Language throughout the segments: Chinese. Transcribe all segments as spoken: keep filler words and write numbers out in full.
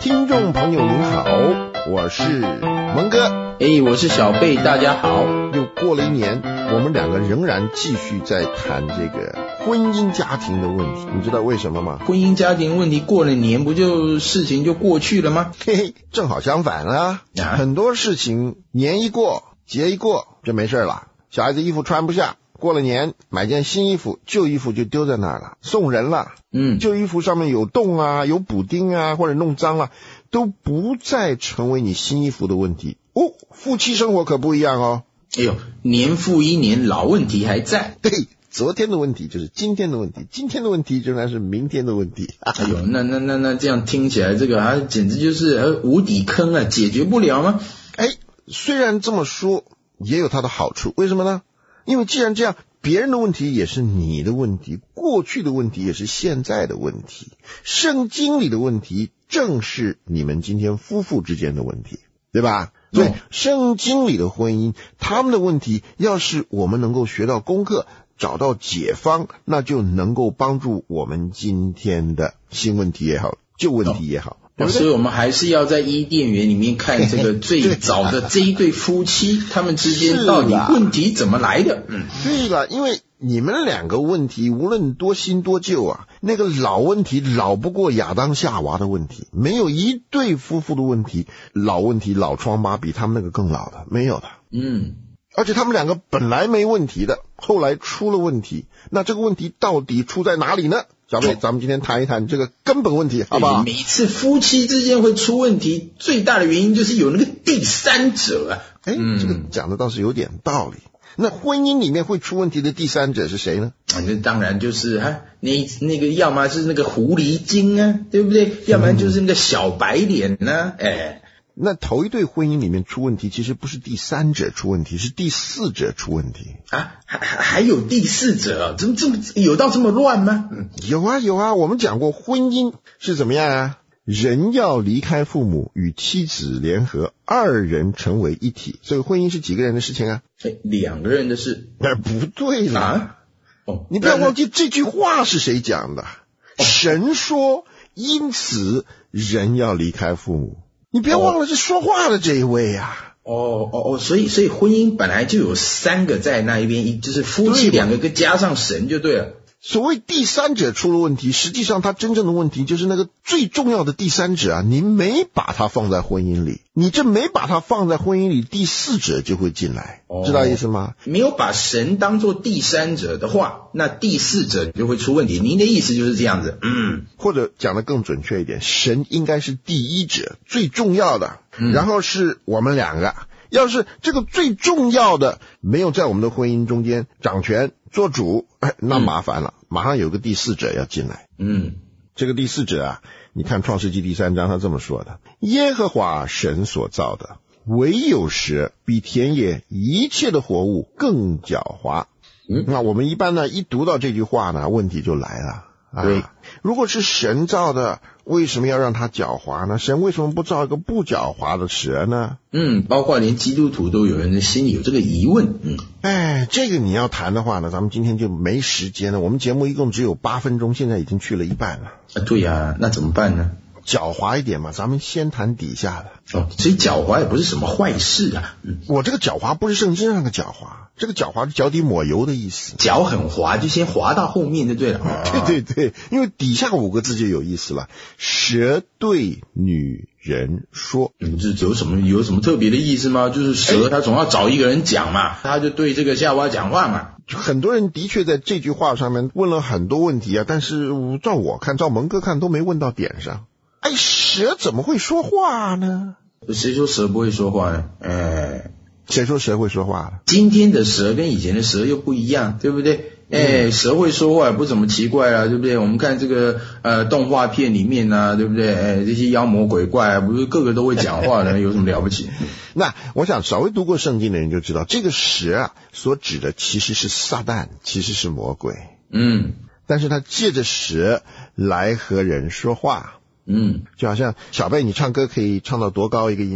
听众朋友您好，我是蒙哥。 哎，我是小贝，大家好。 又过了一年，我们两个仍然继续在谈这个婚姻家庭的问题，你知道为什么吗？ 婚姻家庭问题过了年，不就事情就过去了吗？ 嘿嘿，正好相反啊，啊很多事情年一过，节一过就没事了。小孩子衣服穿不下，过了年买件新衣服，旧衣服就丢在那儿了，送人了。 嗯， 旧衣服上面有洞啊，有补丁啊，或者弄脏了，都不再成为你新衣服的问题。哦，夫妻生活可不一样哦。 哎呦，年复一年，老问题还在。 对，昨天的问题就是今天的问题，今天的问题仍然是明天的问题。 哎呦，那那那那这样听起来，这个啊，简直就是呃无底坑啊，解决不了吗？ 哎，虽然这么说，也有它的好处。为什么呢？因为既然这样，别人的问题也是你的问题，过去的问题也是现在的问题，圣经里的问题正是你们今天夫妇之间的问题，对吧？所以圣经里的婚姻，他们的问题，要是我们能够学到功课，找到解方，那就能够帮助我们今天的新问题也好，旧问题也好。 哦，所以我们还是要在伊甸园里面看这个最早的这一对夫妻，他们之间到底问题怎么来的。嗯， 对了，因为你们两个问题无论多新多旧啊，那个老问题老不过亚当夏娃的问题，没有一对夫妇的问题老问题老疮疤比他们那个更老的，没有的。 嗯， 而且他们两个本来没问题的，后来出了问题，那这个问题到底出在哪里呢？小贝，咱们今天谈一谈这个根本问题，好不好？ 每次夫妻之间会出问题，最大的原因就是有那个第三者啊。 哎、嗯，这个讲的倒是有点道理。那婚姻里面会出问题的第三者是谁呢？ 啊，这当然就是哈，那那个要么是那个狐狸精啊，对不对？要不然就是那个小白脸呢、啊。哎， 那头一对婚姻里面出问题，其实不是第三者出问题，是第四者出问题啊！还还还有第四者，怎么这么有到这么乱吗？ 嗯，有啊有啊，我们讲过婚姻是怎么样啊？人要离开父母，与妻子联合，二人成为一体。所以婚姻是几个人的事情啊？ 哎，两个人的事。 哎，不对啦！ 啊，哦， 你不要忘记这句话是谁讲的？哦、神说，因此人要离开父母。你不要忘了是说话的这一位啊。 哦哦哦，所以所以婚姻本来就有三个在那一边，就是夫妻两个跟加上神就对了。 所谓第三者出了问题，实际上他真正的问题就是那个最重要的第三者啊，你没把他放在婚姻里，你这没把他放在婚姻里，第四者就会进来，哦、知道意思吗？ 没有把神当作第三者的话，那第四者就会出问题。您的意思就是这样子，嗯， 或者讲得更准确一点，神应该是第一者，最重要的，嗯、然后是我们两个。要是这个最重要的没有在我们的婚姻中间掌权做主，哎，那麻烦了，嗯、马上有个第四者要进来。 嗯， 这个第四者啊，你看创世纪第三章他这么说的：耶和华神所造的，唯有蛇比田野一切的活物更狡猾。嗯，那我们一般呢，一读到这句话呢，问题就来了。啊、 对， 如果是神造的，为什么要让它狡猾呢？神为什么不造一个不狡猾的蛇呢？ 嗯，包括连基督徒都有人的心里有这个疑问。嗯， 哎，这个你要谈的话呢，咱们今天就没时间了。我们节目一共只有八分钟，现在已经去了一半了。 啊，对呀、啊，那怎么办呢？ 狡猾一点嘛，咱们先谈底下的。 哦，所以狡猾也不是什么坏事啊。 嗯，我这个狡猾不是圣经上的狡猾，这个狡猾是脚底抹油的意思。 脚很滑，就先滑到后面就对了。 哦、对对对，因为底下五个字就有意思了。蛇对女人说， 嗯，这有什么有什么特别的意思吗？就是蛇他总要找一个人讲嘛，他就对这个夏娃讲话嘛。 很多人的确在这句话上面问了很多问题啊，但是照我看，照蒙哥看都没问到点上。哎，蛇怎么会说话呢？ 谁说蛇不会说话呢？哎， 谁说蛇会说话了？ 今天的蛇跟以前的蛇又不一样，对不对？哎、嗯，蛇会说话也不怎么奇怪啊，对不对？我们看这个呃动画片里面啊，对不对？哎，这些妖魔鬼怪啊，不是个个都会讲话的，有什么了不起？ 那我想稍微读过圣经的人就知道，这个蛇啊所指的其实是撒旦，其实是魔鬼。 嗯， 但是他借着蛇来和人说话。 嗯， 就好像小贝，你唱歌可以唱到多高一个音呢？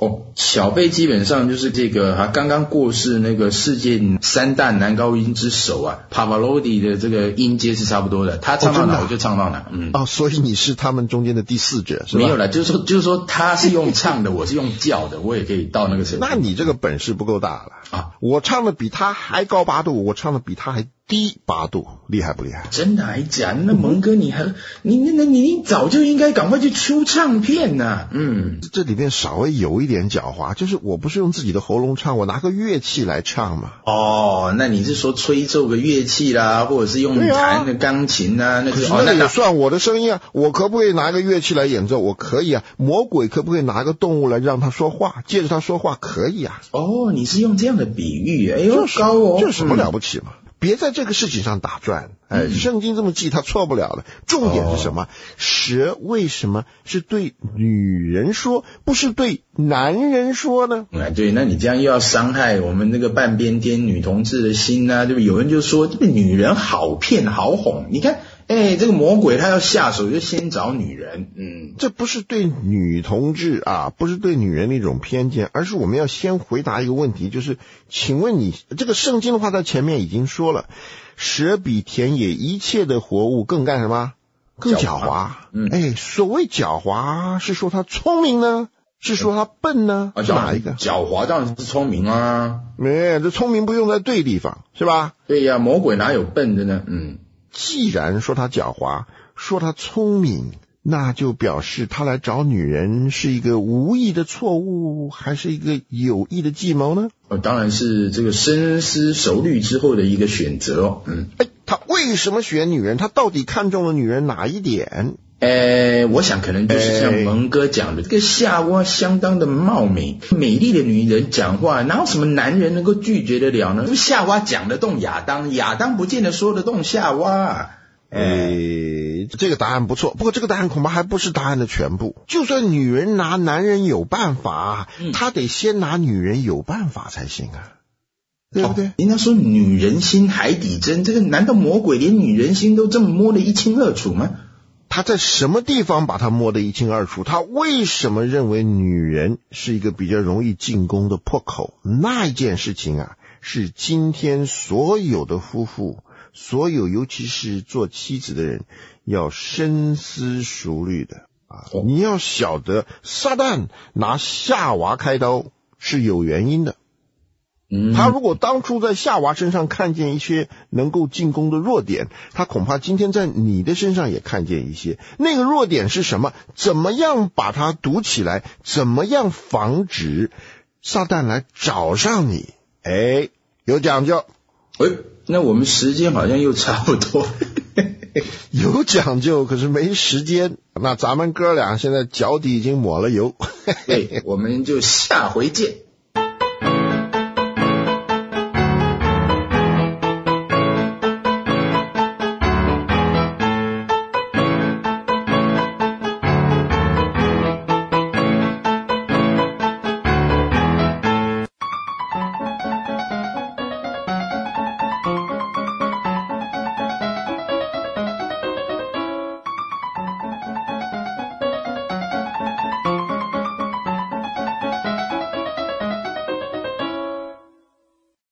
哦，小贝基本上就是这个他刚刚过世那个世界三大男高音之首啊 Pavarotti 的这个音阶是差不多的，他唱到哪我就唱到哪。嗯， 哦，所以你是他们中间的第四者是吧？ 没有啦，就是说就是说他是用唱的，我是用叫的，我也可以到那个程度。 那你这个本事不够大了啊！我唱的比他还高八度，我唱的比他还低八度，厉害不厉害？ 真的还假的？那蒙哥你还你那那你你早就应该赶快去出唱片呐、啊！嗯， 这里面稍微有一点狡猾，就是我不是用自己的喉咙唱，我拿个乐器来唱嘛。 哦，那你是说吹奏个乐器啦，或者是用弹的钢琴啊？那是哦，那也算我的声音啊。我可不可以拿一个乐器来演奏？我可以啊。魔鬼可不可以拿个动物来让他说话，借着他说话？可以啊。 哦，你是用这样的比喻，哎呦， 就是、 高哦， 这什么了不起嘛？嗯，别在这个事情上打转，哎，圣经这么记，他错不了了。重点是什么？哦、蛇为什么是对女人说，不是对男人说呢？ 哎，对，那你这样又要伤害我们那个半边天女同志的心啊，对不对？有人就说这个女人好骗好哄，你看。哎，这个魔鬼他要下手就先找女人，嗯， 这不是对女同志啊，不是对女人的一种偏见，而是我们要先回答一个问题，就是请问你这个圣经的话在前面已经说了，蛇比田野一切的活物更干什么？更狡猾。嗯，哎，所谓狡猾是说他聪明呢，是说他笨呢？ 啊， 是哪一个？ 狡猾当然是聪明啊， 没，这聪明不用在对地方，是吧？ 对呀，魔鬼哪有笨的呢？嗯。 既然说他狡猾，说他聪明，那就表示他来找女人是一个无意的错误，还是一个有意的计谋呢？ 哦，当然是这个深思熟虑之后的一个选择哦。嗯， 哎，他为什么选女人？他到底看中了女人哪一点？ 呃，我想可能就是像蒙哥讲的，这个夏娃相当的貌美，美丽的女人讲话，哪有什么男人能够拒绝得了呢？夏娃讲得动亚当，亚当不见得说得动夏娃。 诶，这个答案不错，不过这个答案恐怕还不是答案的全部。就算女人拿男人有办法，嗯、她得先拿女人有办法才行啊，对不对？哦、 人家说女人心海底针，这个难道魔鬼连女人心都这么摸得一清二楚吗？ 他在什么地方把他摸得一清二楚？他为什么认为女人是一个比较容易进攻的破口？那一件事情啊，是今天所有的夫妇，所有尤其是做妻子的人要深思熟虑的啊！哦、你要晓得，撒旦拿夏娃开刀是有原因的。他如果当初在夏娃身上看见一些能够进攻的弱点，他恐怕今天在你的身上也看见一些。那个弱点是什么？怎么样把它堵起来？怎么样防止撒旦来找上你？哎，有讲究。 哎，那我们时间好像又差不多。 有讲究，可是没时间。那咱们哥俩现在脚底已经抹了油。 对，我们就下回见。